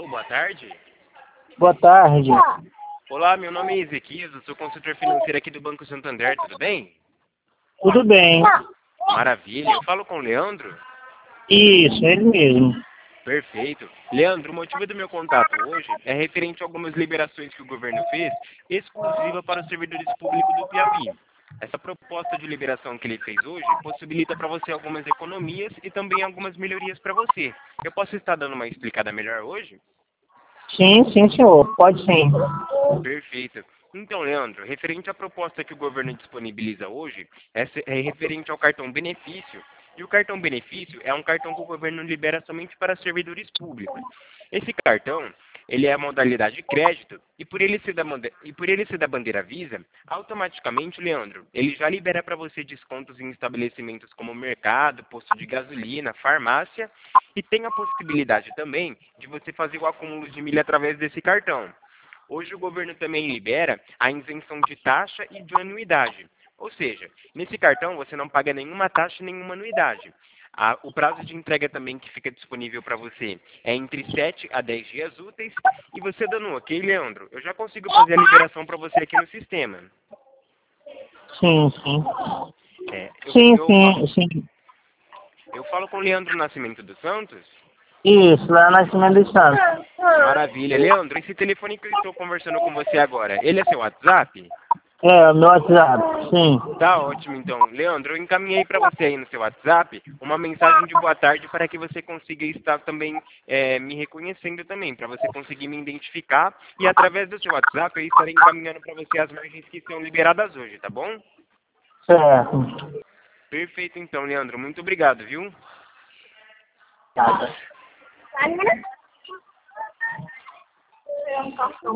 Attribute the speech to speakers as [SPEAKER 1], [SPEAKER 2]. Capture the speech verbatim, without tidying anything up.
[SPEAKER 1] boa tarde.
[SPEAKER 2] Boa tarde.
[SPEAKER 1] Olá, meu nome é Ezequias, eu sou consultor financeiro aqui do Banco Santander, tudo bem?
[SPEAKER 2] Tudo bem.
[SPEAKER 1] Maravilha, eu falo com o Leandro?
[SPEAKER 2] Isso, ele mesmo.
[SPEAKER 1] Perfeito. Leandro, o motivo do meu contato hoje é referente a algumas liberações que o governo fez, exclusiva para os servidores públicos do Piauí. Essa proposta de liberação que ele fez hoje possibilita para você algumas economias e também algumas melhorias para você. Eu posso estar dando uma explicada melhor hoje?
[SPEAKER 2] Sim, sim, senhor. Pode sim.
[SPEAKER 1] Perfeito. Então, Leandro, referente à proposta que o governo disponibiliza hoje, é se- é referente ao cartão benefício. E o cartão benefício é um cartão que o governo libera somente para servidores públicos. Esse cartão, ele é a modalidade de crédito e por ele ser da, mande- e por ele ser da bandeira Visa, automaticamente, Leandro, ele já libera para você descontos em estabelecimentos como mercado, posto de gasolina, farmácia e tem a possibilidade também de você fazer o acúmulo de milha através desse cartão. Hoje o governo também libera a isenção de taxa e de anuidade. Ou seja, nesse cartão você não paga nenhuma taxa e nenhuma anuidade. A- o prazo de entrega também que fica disponível para você é entre sete a dez dias úteis. E você dando um ok, Leandro, eu já consigo fazer a liberação para você aqui no sistema.
[SPEAKER 2] Sim, sim.
[SPEAKER 1] É, eu,
[SPEAKER 2] Sim,
[SPEAKER 1] eu, fa-
[SPEAKER 2] sim, sim.
[SPEAKER 1] eu falo com o Leandro Nascimento dos Santos.
[SPEAKER 2] Isso, lá na Cima dos Santos.
[SPEAKER 1] Maravilha. Leandro, esse telefone que eu estou conversando com você agora, ele é seu WhatsApp?
[SPEAKER 2] É, o meu WhatsApp, sim.
[SPEAKER 1] Tá ótimo, então. Leandro, eu encaminhei para você aí no seu WhatsApp uma mensagem de boa tarde para que você consiga estar também é, me reconhecendo também, para você conseguir me identificar. E através do seu WhatsApp eu estarei encaminhando para você as margens que são liberadas hoje, tá bom?
[SPEAKER 2] Certo.
[SPEAKER 1] Perfeito, então, Leandro. Muito obrigado, viu?
[SPEAKER 2] Tá.